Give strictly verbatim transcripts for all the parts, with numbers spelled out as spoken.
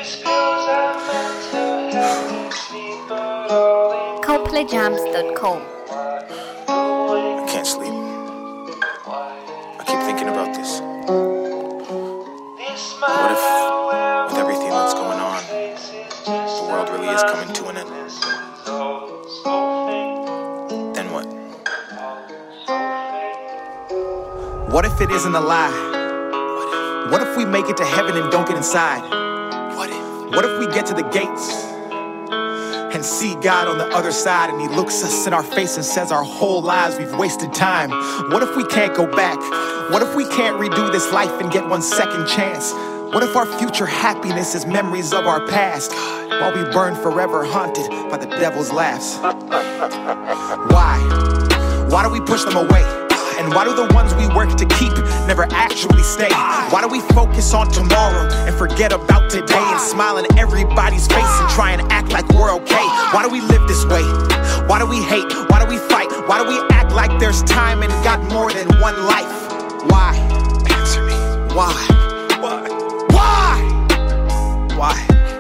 Coldplay Jams dot com. I can't sleep. I keep thinking about this. What if, with everything that's going on, the world really is coming to an end? Then what? What if it isn't a lie? What if we make it to heaven and don't get inside? What if? What if we get to the gates and see God on the other side, and he looks us in our face and says our whole lives we've wasted time? What if we can't go back? What if we can't redo this life and get one second chance? What if our future happiness is memories of our past, while we burn forever haunted by the devil's laughs? Why? Why do we push them away? And why do the ones we work to keep never actually stay? Why do we focus on tomorrow and forget about today, and smile in everybody's face and try and act like we're okay? Why do we live this way? Why do we hate? Why do we fight? Why do we act like there's time and got more than one life? Why? Answer me. Why? Why? Why? Why?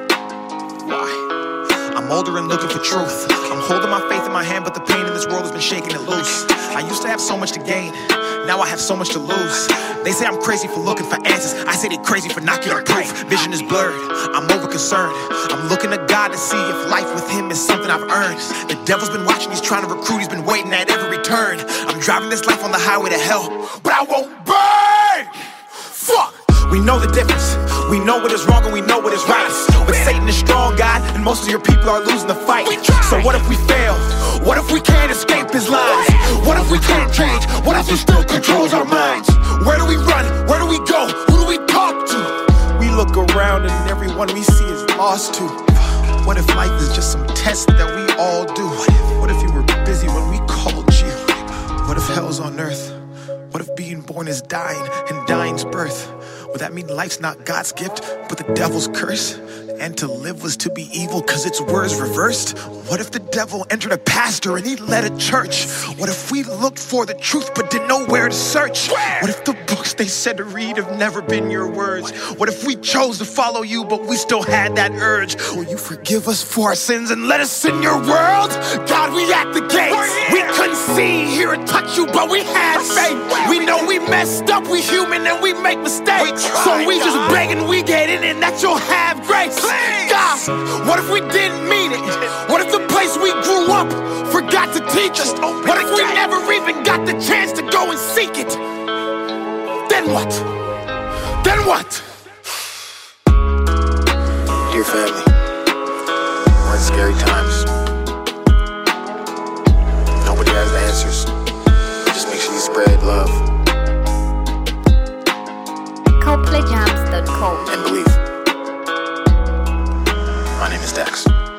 Why? I'm older and looking for truth. I'm holding my faith in my hand, but the pain in this world has been shaking it loose. I used to have so much to gain, now I have so much to lose. They say I'm crazy for looking for answers, I say they're crazy for not getting proof. Vision is blurred, I'm over concerned. I'm looking to God to see if life with him is something I've earned. The devil's been watching, he's trying to recruit, he's been waiting at every turn. I'm driving this life on the highway to hell, but I won't burn! Fuck! We know the difference. We know what is wrong and we know what is right. But Satan is strong, God, and most of your people are losing the fight. So what if we fail? What if we can't escape his lies? What if we can't change? What if he still controls our minds? Where do we run? Where do we go? Who do we talk to? We look around and everyone we see is lost too. What if life is just some test that we all do? What if you were busy when we called you? What if hell's on earth? What if being born is dying and dying's birth? Would that mean life's not God's gift, but the devil's curse? And to live was to be evil cause its words reversed? What if the devil entered a pastor and he led a church? What if we looked for the truth but didn't know where to search? What if the books they said to read have never been your words? What if we chose to follow you but we still had that urge? Will you forgive us for our sins and let us in your world? God, we at the gates. We couldn't see, hear, or touch you, but we had faith. We know we messed up, we human and we make mistakes. So we just begging we get in and that you'll have grace. God, what if we didn't mean it? What if the place we grew up forgot to teach us? What if we never even got the chance to go and seek it? Then what? Then what? Dear family, we're in scary times. Nobody has the answers. Just make sure you spread love. Coldplay Jams dot com. And believe. My name is Dax.